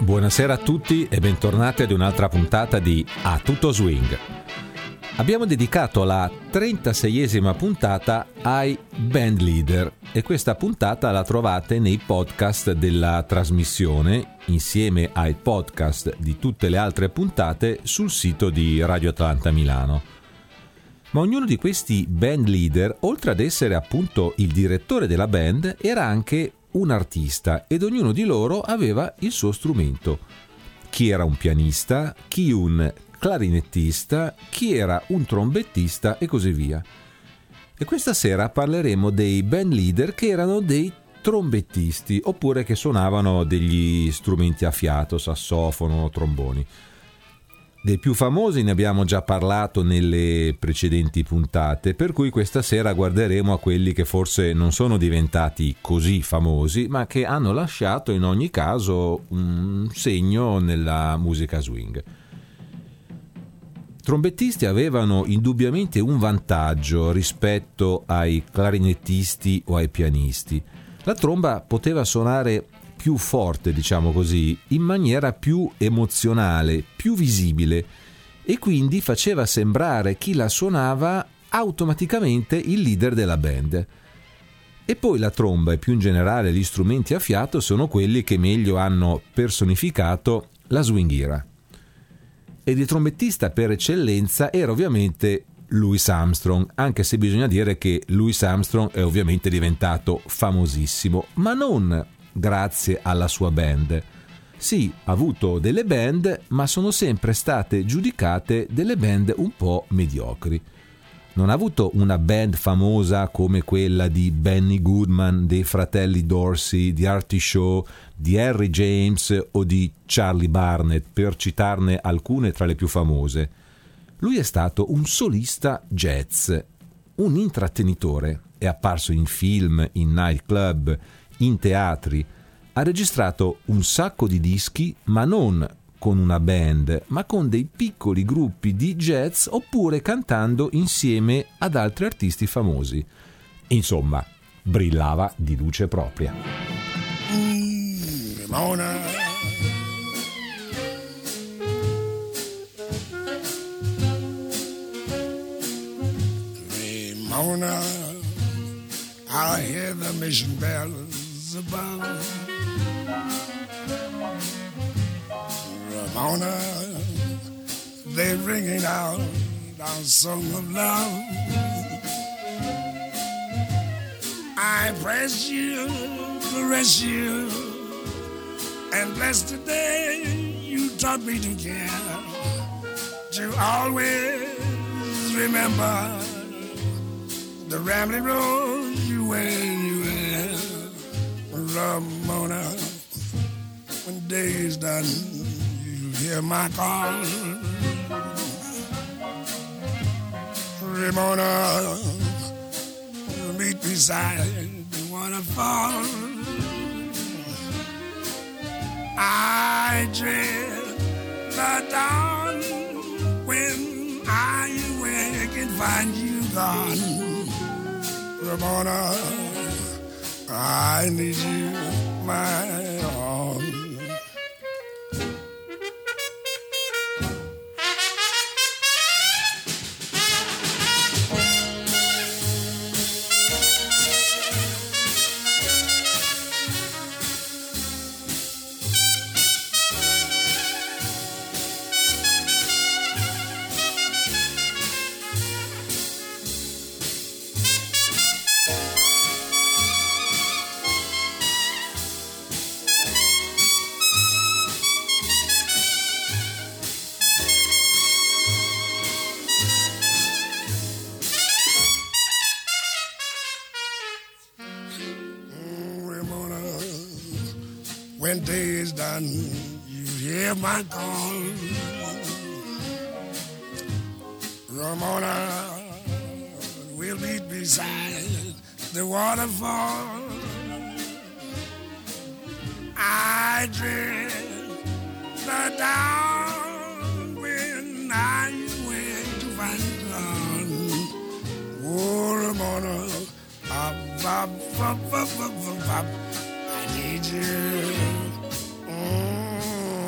Buonasera a tutti e bentornati ad un'altra puntata di A Tutto Swing. Abbiamo dedicato la 36esima puntata ai band leader e questa puntata la trovate nei podcast della trasmissione insieme ai podcast di tutte le altre puntate sul sito di Radio Atlanta Milano. Ma ognuno di questi band leader, oltre ad essere appunto il direttore della band, era anche un artista ed ognuno di loro aveva il suo strumento. Chi era un pianista, chi un clarinettista, chi era un trombettista e così via. E questa sera parleremo dei band leader che erano dei trombettisti oppure che suonavano degli strumenti a fiato, sassofono, tromboni. Dei più famosi ne abbiamo già parlato nelle precedenti puntate, per cui questa sera guarderemo a quelli che forse non sono diventati così famosi, ma che hanno lasciato in ogni caso un segno nella musica swing. I trombettisti avevano indubbiamente un vantaggio rispetto ai clarinettisti o ai pianisti. La tromba poteva suonare più forte, diciamo così, in maniera più emozionale, più visibile e quindi faceva sembrare chi la suonava automaticamente il leader della band. E poi la tromba e più in generale gli strumenti a fiato sono quelli che meglio hanno personificato la swing era. Ed il trombettista per eccellenza era ovviamente Louis Armstrong, anche se bisogna dire che Louis Armstrong è ovviamente diventato famosissimo, ma non grazie alla sua band. Sì, ha avuto delle band, ma sono sempre state giudicate delle band un po' mediocri. Non ha avuto una band famosa come quella di Benny Goodman, dei fratelli Dorsey, di Artie Shaw, di Harry James o di Charlie Barnet, per citarne alcune tra le più famose. Lui è stato un solista jazz, un intrattenitore, è apparso in film, in nightclub, in teatri, ha registrato un sacco di dischi, ma non con una band, ma con dei piccoli gruppi di jazz oppure cantando insieme ad altri artisti famosi. Insomma, brillava di luce propria. Ramona, Ramona, I hear the mission bells above. Ramona, they're ringing out our song of love. I press you, caress you, and bless the day you taught me to care, to always remember the rambling road you went. Ramona, when day is done, you hear my call. Ramona, you meet beside the waterfall. I dread the dawn when I awake and find you gone. Ramona, I need you, my own. When day is done, you hear my call. Ramona, we'll meet beside the waterfall. I dread the dawn when I wake to find you gone. Oh, Ramona, I need you.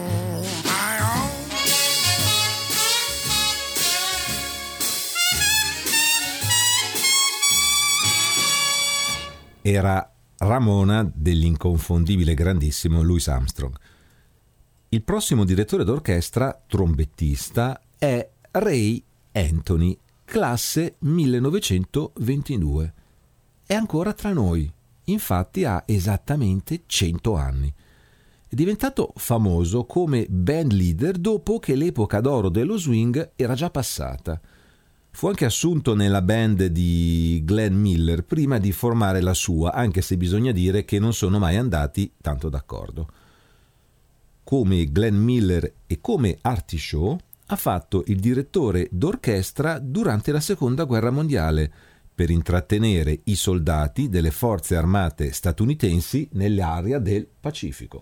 era Ramona dell'inconfondibile grandissimo Louis Armstrong. Il prossimo direttore d'orchestra, trombettista, è Ray Anthony, classe 1922. È ancora tra noi, infatti ha esattamente 100 anni. È diventato famoso come band leader dopo che l'epoca d'oro dello swing era già passata. Fu anche assunto nella band di Glenn Miller prima di formare la sua, anche se bisogna dire che non sono mai andati tanto d'accordo. Come Glenn Miller e come Artie Shaw, ha fatto il direttore d'orchestra durante la Seconda Guerra Mondiale per intrattenere i soldati delle forze armate statunitensi nell'area del Pacifico.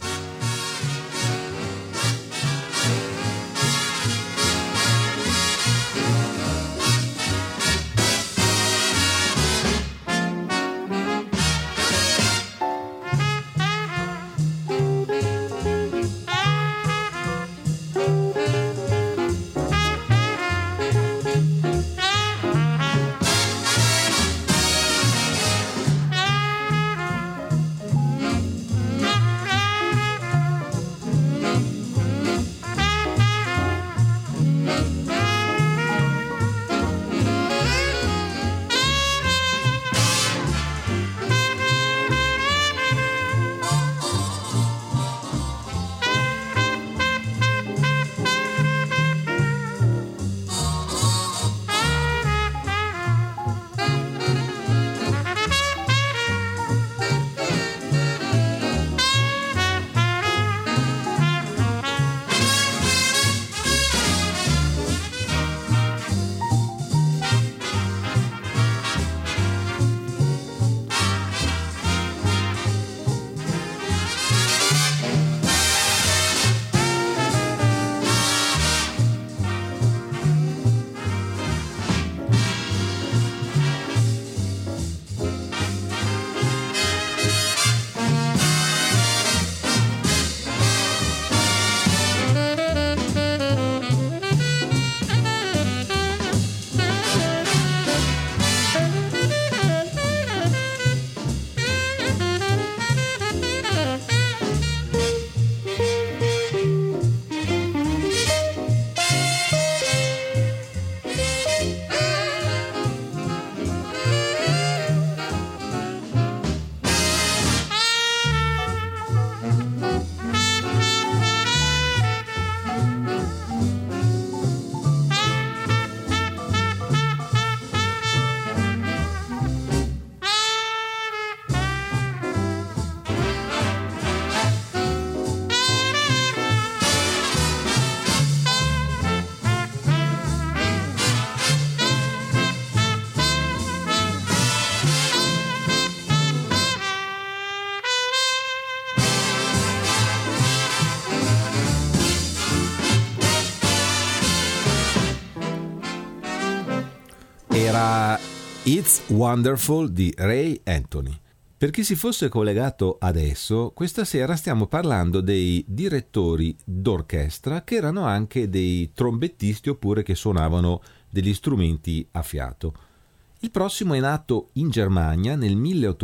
Era It's Wonderful di Ray Anthony. Per chi si fosse collegato adesso, questa sera stiamo parlando dei direttori d'orchestra che erano anche dei trombettisti oppure che suonavano degli strumenti a fiato. Il prossimo è nato in Germania nel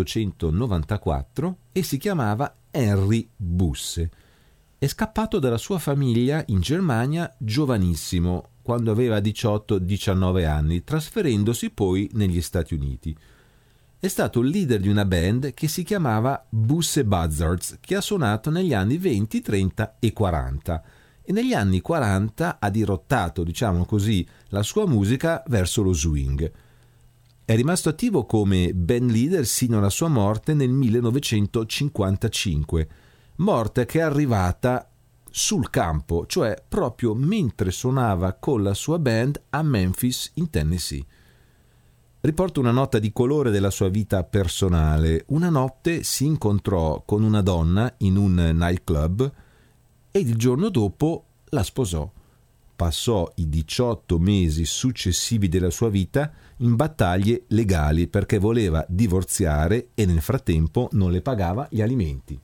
1894 e si chiamava Henry Busse. È scappato dalla sua famiglia in Germania giovanissimo, quando aveva 18-19 anni, trasferendosi poi negli Stati Uniti. È stato il leader di una band che si chiamava Busse Buzzards, che ha suonato negli anni 20, 30 e 40. E negli anni 40 ha dirottato, diciamo così, la sua musica verso lo swing. È rimasto attivo come band leader sino alla sua morte nel 1955, morte che è arrivata sul campo, cioè proprio mentre suonava con la sua band a Memphis, in Tennessee. Riporto una nota di colore della sua vita personale. Una notte si incontrò con una donna in un nightclub e il giorno dopo la sposò. Passò i 18 mesi successivi della sua vita in battaglie legali perché voleva divorziare e nel frattempo non le pagava gli alimenti.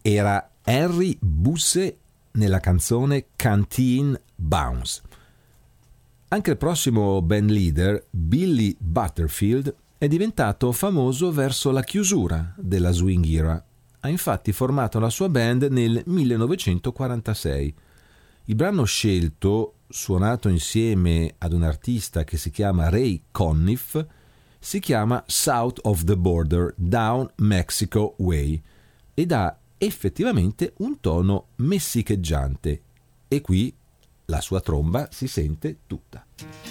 era Henry Busse nella canzone Canteen Bounce. Anche il prossimo band leader, Billy Butterfield, è diventato famoso verso la chiusura della swing era. Ha infatti formato la sua band nel 1946. Il brano scelto, suonato insieme ad un artista che si chiama Ray Conniff, si chiama South of the Border, Down Mexico Way ed ha effettivamente un tono messicheggiante, e qui la sua tromba si sente tutta.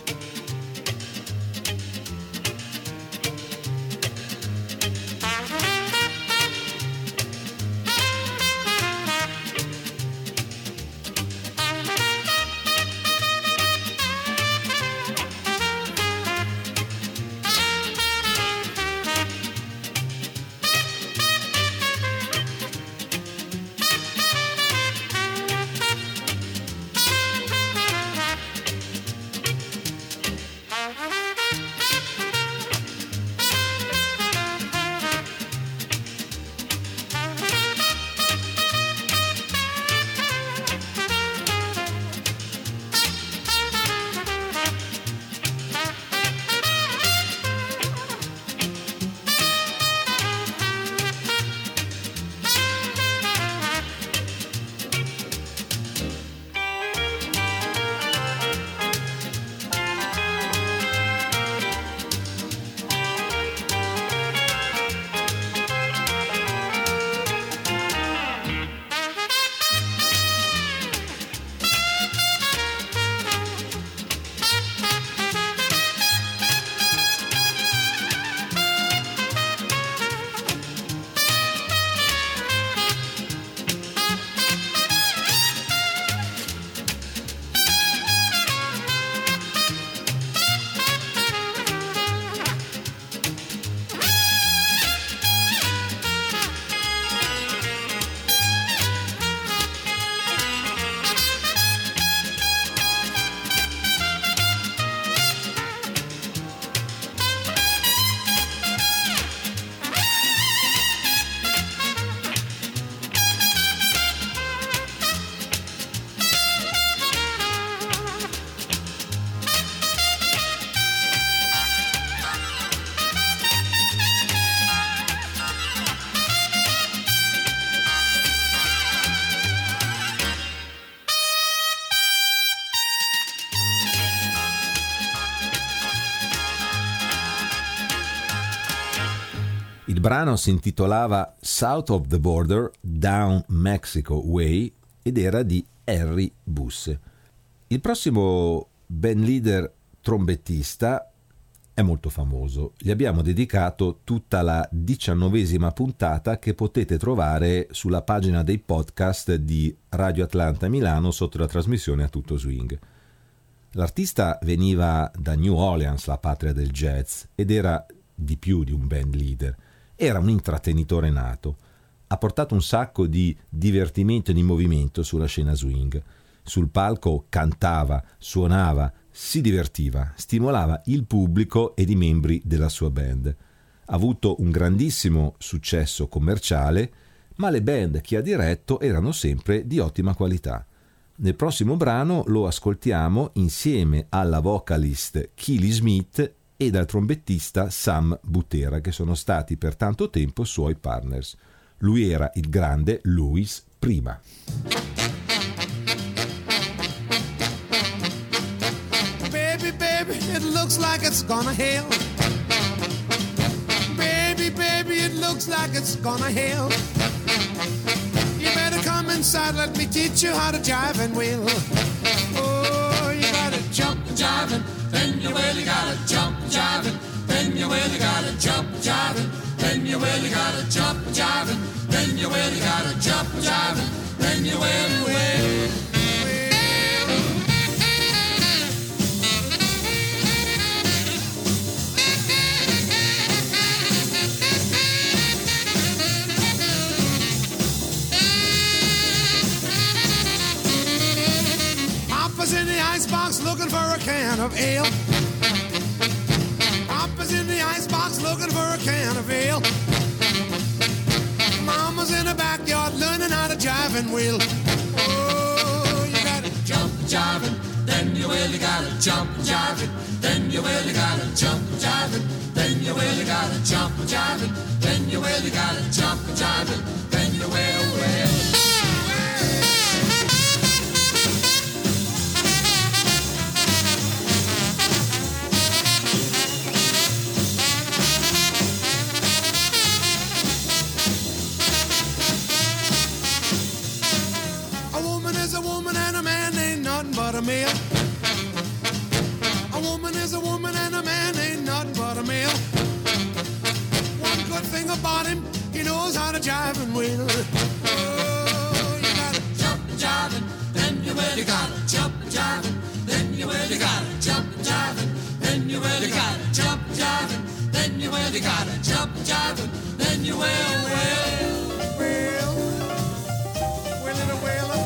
Il brano si intitolava South of the Border, Down Mexico Way ed era di Henry Busse. Il prossimo band leader trombettista è molto famoso. Gli abbiamo dedicato tutta la 19ª puntata che potete trovare sulla pagina dei podcast di Radio Atlanta Milano sotto la trasmissione A Tutto Swing. L'artista veniva da New Orleans, la patria del jazz, ed era di più di un band leader. Era un intrattenitore nato. Ha portato un sacco di divertimento e di movimento sulla scena swing. Sul palco cantava, suonava, si divertiva, stimolava il pubblico ed i membri della sua band. Ha avuto un grandissimo successo commerciale, ma le band che ha diretto erano sempre di ottima qualità. Nel prossimo brano lo ascoltiamo insieme alla vocalist Keely Smith e dal trombettista Sam Butera, che sono stati per tanto tempo suoi partners. Lui era il grande Louis prima. Baby, baby, it looks like it's gonna hail. Baby, baby, it looks like it's gonna hail. You better come inside, let me teach you how to jive and wheel. Oh, you gotta jump jiving, then you really gotta jump jiving, then you really gotta jump jiving, then you really gotta jump jiving, then you really gotta jump jiving, then you really. In the icebox looking for a can of ale. Papa's in the icebox looking for a can of ale. Mama's in the backyard learning jiving wheel. Oh, you gotta jump jiving, then you will, you gotta jump jiving, then you will, you gotta jump jiving, then you will, you gotta jump jiving, then you will, you gotta jump jiving, then you will. A woman and a man ain't nothing but a male. A woman is a woman and a man ain't nothing but a male. One good thing about him, he knows how to jive and wheel. Oh, you gotta jump jiving, then you will, you gotta jump jiving, then you will, you gotta jump jiving, then you will, you gotta jump jiving, then you will, you gotta jump jiving, then you will, will it a whaler?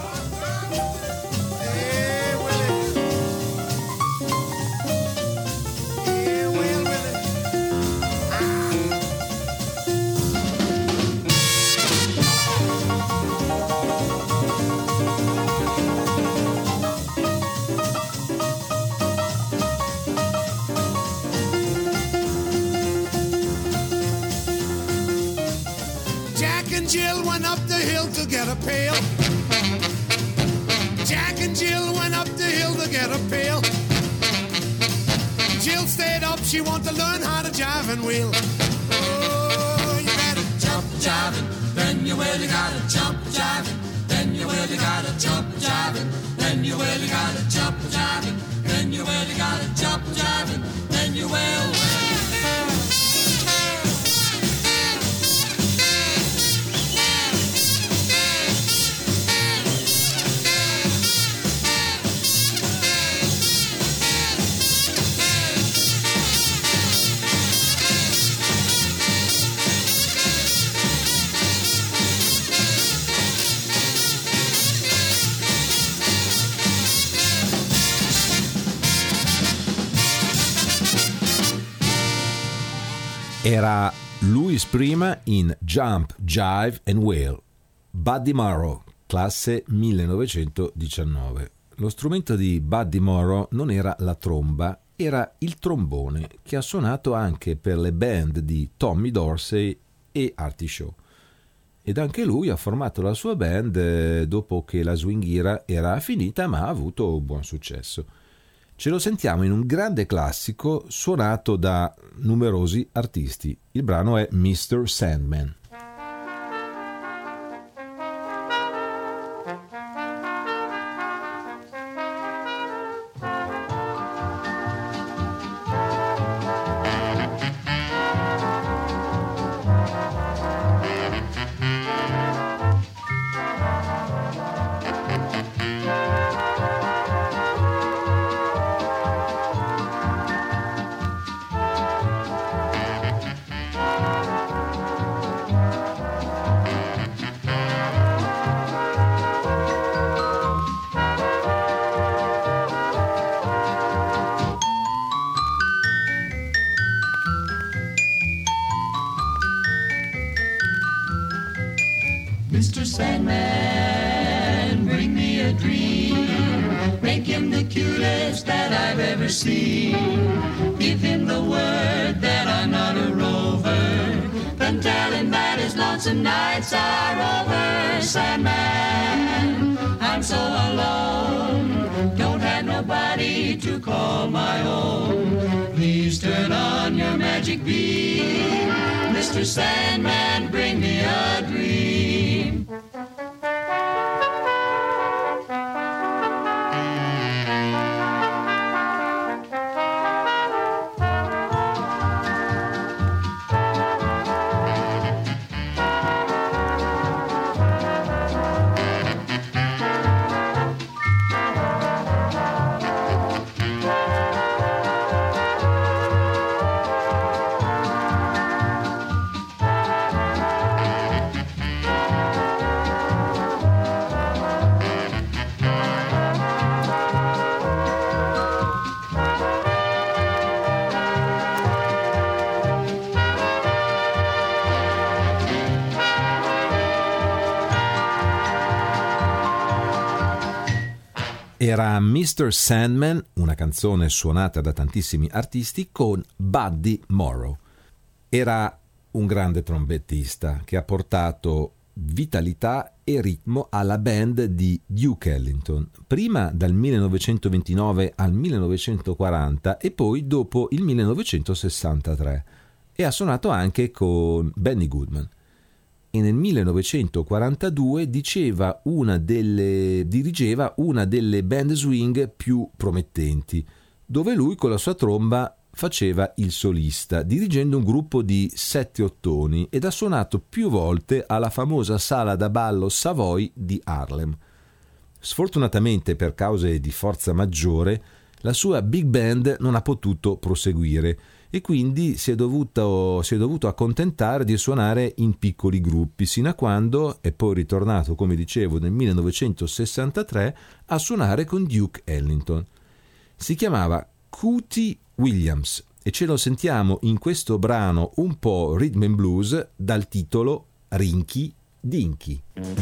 Jill went up the hill to get a pail. Jack and Jill went up the hill to get a pail. Jill stayed up, she wanted to learn how to jive and wheel. Oh, you gotta jump jiving, then you will, you gotta jump jiving, then you will, you gotta jump jiving, then you will, you gotta jump jiving, then you will, you gotta jump jiving, then you will. Era Louis Prima in Jump, Jive and Wail. Buddy Morrow, classe 1919. Lo strumento di Buddy Morrow non era la tromba, era il trombone, che ha suonato anche per le band di Tommy Dorsey e Artie Shaw. Ed anche lui ha formato la sua band dopo che la swinghiera era finita, ma ha avuto buon successo. Ce lo sentiamo in un grande classico suonato da numerosi artisti. Il brano è Mr. Sandman. Mr. Sandman, bring me a dream. Make him the cutest that I've ever seen. Give him the word that I'm not a rover. Then tell him that his lonesome nights are over. Sandman, I'm so alone. Don't have nobody to call my own. Please turn on your magic beam. Mr. Sandman, bring me a dream. Era Mr. Sandman, una canzone suonata da tantissimi artisti con Buddy Morrow. Era un grande trombettista che ha portato vitalità e ritmo alla band di Duke Ellington, prima dal 1929 al 1940 e poi dopo il 1963, e ha suonato anche con Benny Goodman. E nel 1942 dirigeva una delle band swing più promettenti, dove lui con la sua tromba faceva il solista, dirigendo un gruppo di 7 ottoni, ed ha suonato più volte alla famosa sala da ballo Savoy di Harlem. Sfortunatamente, per cause di forza maggiore, la sua big band non ha potuto proseguire e quindi si è dovuto accontentare di suonare in piccoli gruppi, sino a quando è poi ritornato, come dicevo, nel 1963 a suonare con Duke Ellington. Si chiamava Cootie Williams e ce lo sentiamo in questo brano un po' rhythm and blues dal titolo Rinky Dinky.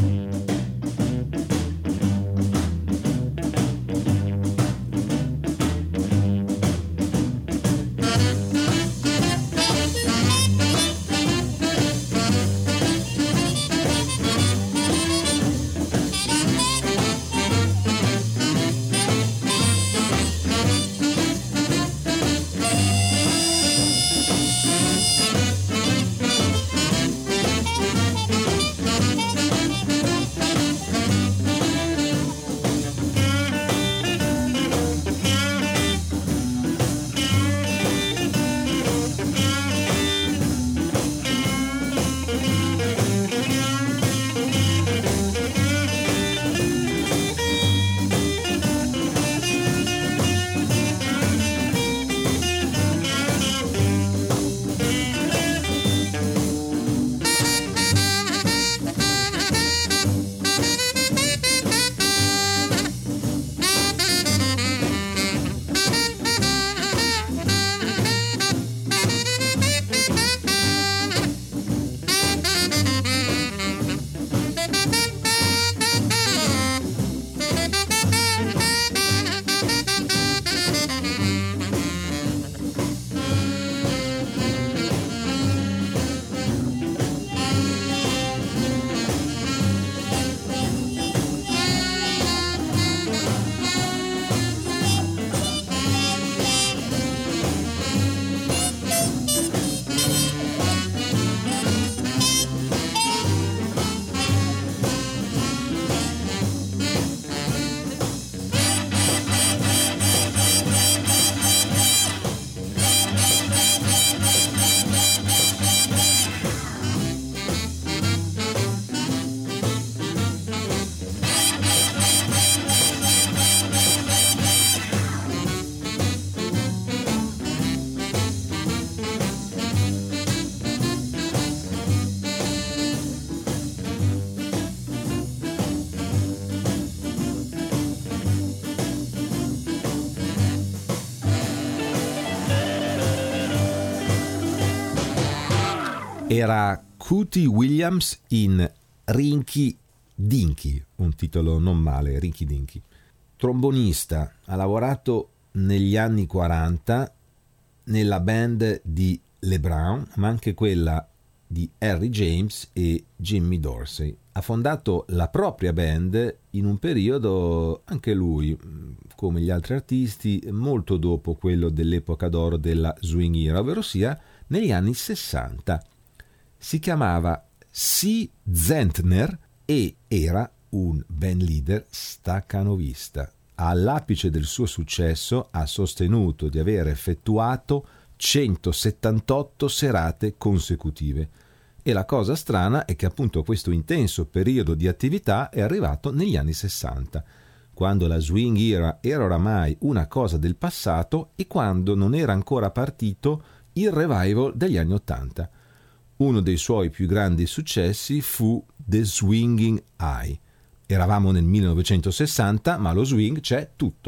Era Cootie Williams in Rinky Dinky, un titolo non male, Rinky Dinky. Trombonista, ha lavorato negli anni 40 nella band di LeBron, ma anche quella di Harry James e Jimmy Dorsey. Ha fondato la propria band in un periodo, anche lui, come gli altri artisti, molto dopo quello dell'epoca d'oro della swing era, ovvero sia negli anni 60. Si chiamava C. Zentner e era un band leader staccanovista. All'apice del suo successo ha sostenuto di aver effettuato 178 serate consecutive. E la cosa strana è che appunto questo intenso periodo di attività è arrivato negli anni 60, quando la swing era oramai una cosa del passato e quando non era ancora partito il revival degli anni 80. Uno dei suoi più grandi successi fu The Swinging Eye. Eravamo nel 1960, ma lo swing c'è tutto.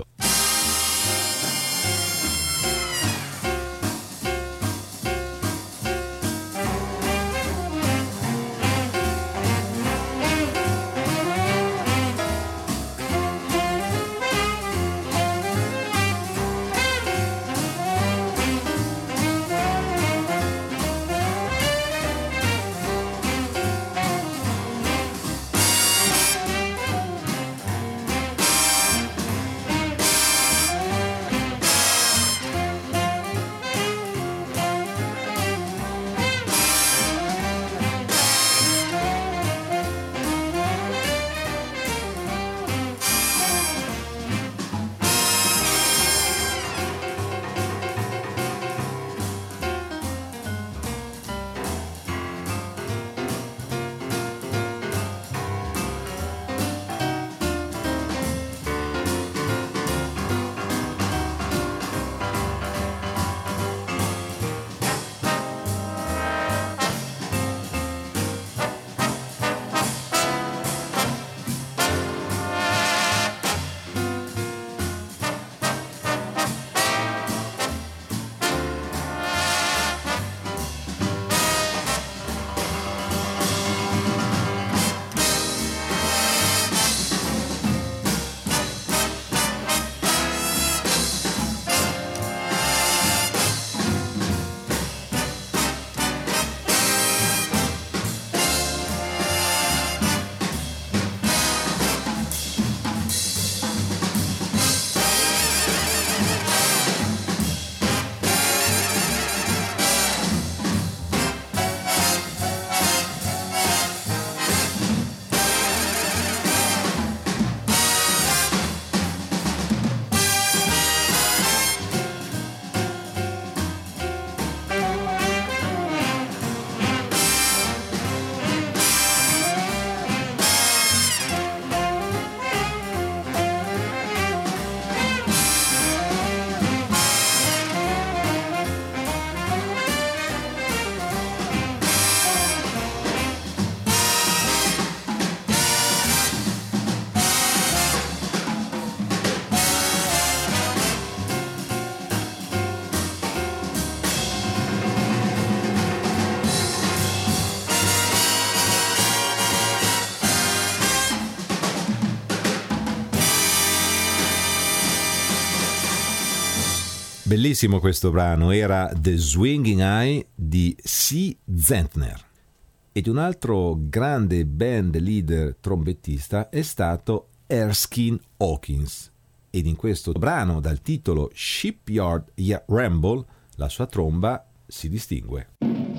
Bellissimo questo brano, era The Swinging Eye di C. Zentner. Ed un altro grande band leader trombettista è stato Erskine Hawkins. Ed in questo brano dal titolo Shipyard Ramble la sua tromba si distingue.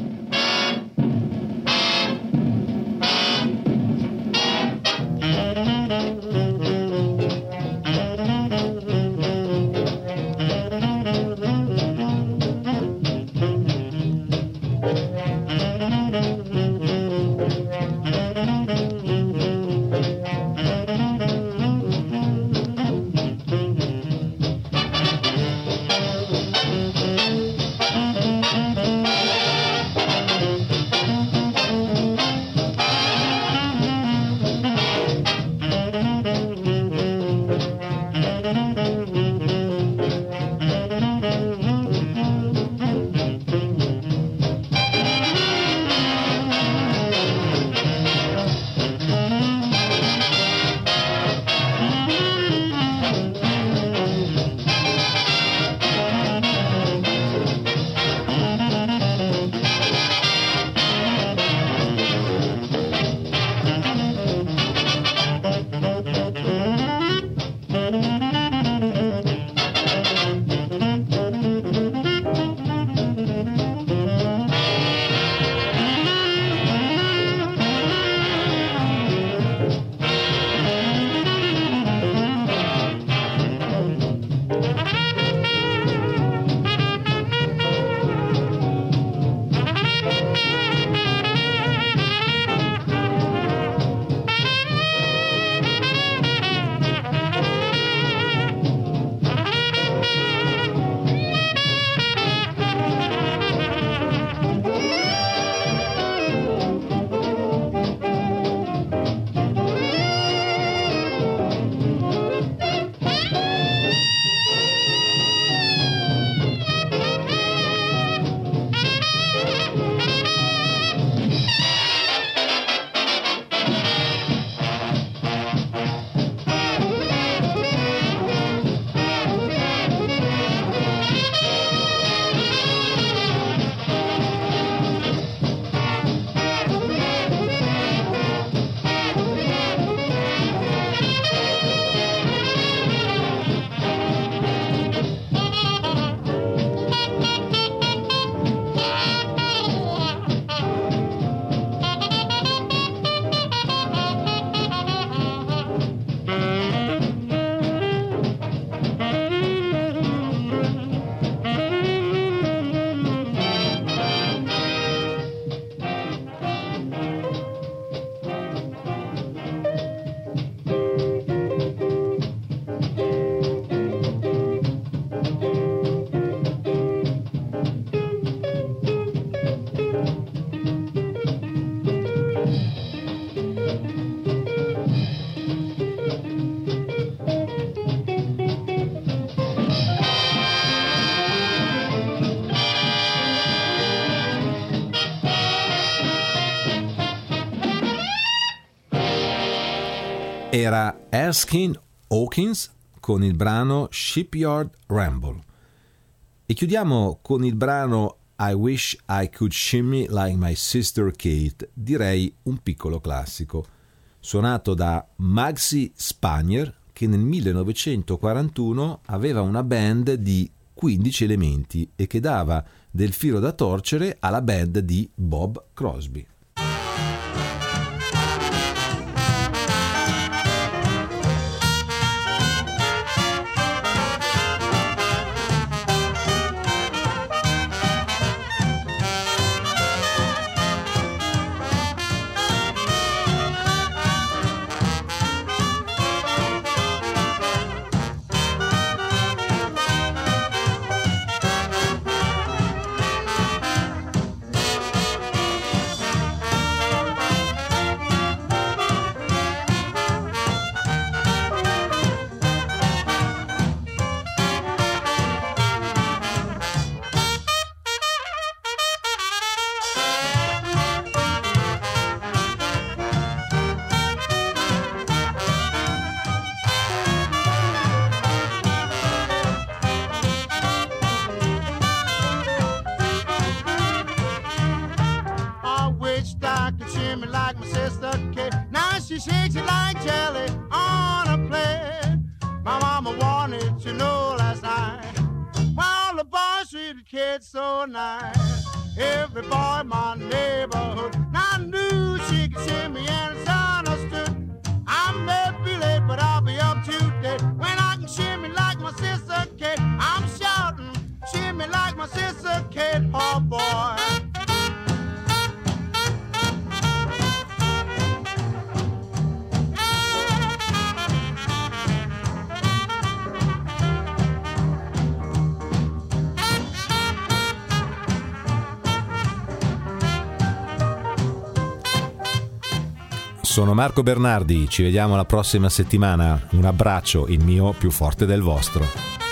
Era Erskine Hawkins con il brano Shipyard Ramble. E chiudiamo con il brano I Wish I Could Shimmy Like My Sister Kate, direi un piccolo classico, suonato da Muggsy Spanier, che nel 1941 aveva una band di 15 elementi e che dava del filo da torcere alla band di Bob Crosby. she shakes it like jelly on a plate. My mama wanted to know last night. Well, the boys treat the kids so nice. Every boy in my neighborhood, I knew she could shimmy and it's understood. I may be late, but I'll be up to date. When I can shimmy like my sister Kate, I'm shouting, shimmy like my sister Kate, oh boy. Sono Marco Bernardi, ci vediamo la prossima settimana. Un abbraccio, il mio più forte del vostro.